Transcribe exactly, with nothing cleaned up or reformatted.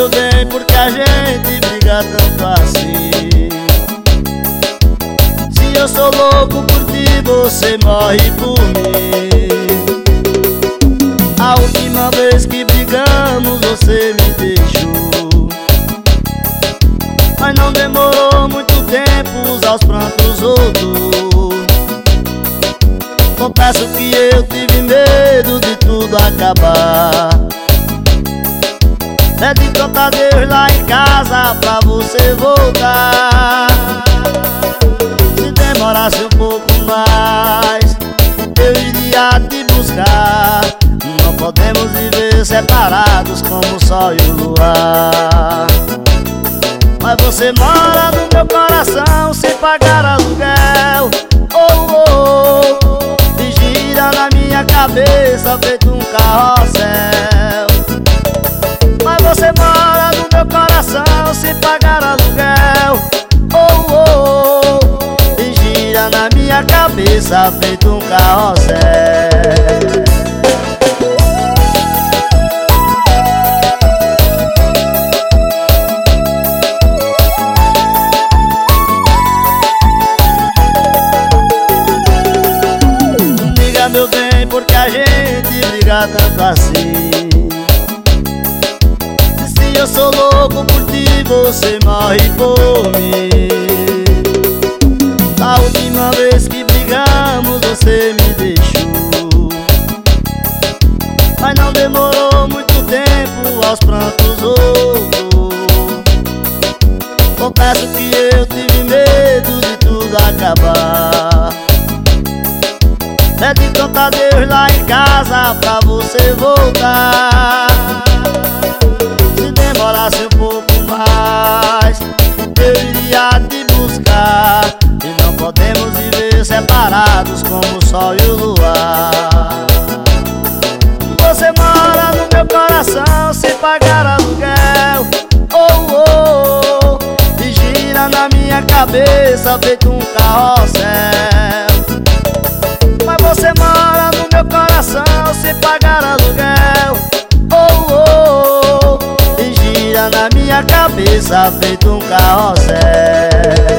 meu bem, porque a gente briga tanto assim. Se eu sou louco por ti, você morre por mim. A última vez que brigamos, você me deixou, mas não demorou muito tempo, aos prantos voltou. Confesso que eu tive medo de tudo acabar. Pedi pra Deus lá em casa pra você voltar. Se demorasse um pouco mais, eu iria te buscar. Não podemos viver separados como o sol e o luar. Mas você mora no meu coração sem pagar aluguel. Oh, oh, oh. E gira na minha cabeça feito um carrossel. Mas você mora no meu coração sem pagar aluguel. Oh, oh, oh. E gira na minha cabeça feito um carrossel. Meu bem, porque a gente briga tanto assim. Se eu sou louco por ti, você morre por mim. A última vez que brigamos, você me deixou, mas não demorou muito tempo, aos prantos voltou. Confesso que eu tive medo de tudo acabar. Pedi pra Deus lá em casa pra você voltar. Se demorasse um pouco mais, eu iria te buscar. E não podemos viver separados como o sol e o luar. Você mora no meu coração sem pagar aluguel. Oh, oh, oh. E gira na minha cabeça feito um carrossel. Mas você mora no meu coração sem pagar aluguel. Oh, oh, oh. E gira na minha cabeça feito um carrossel.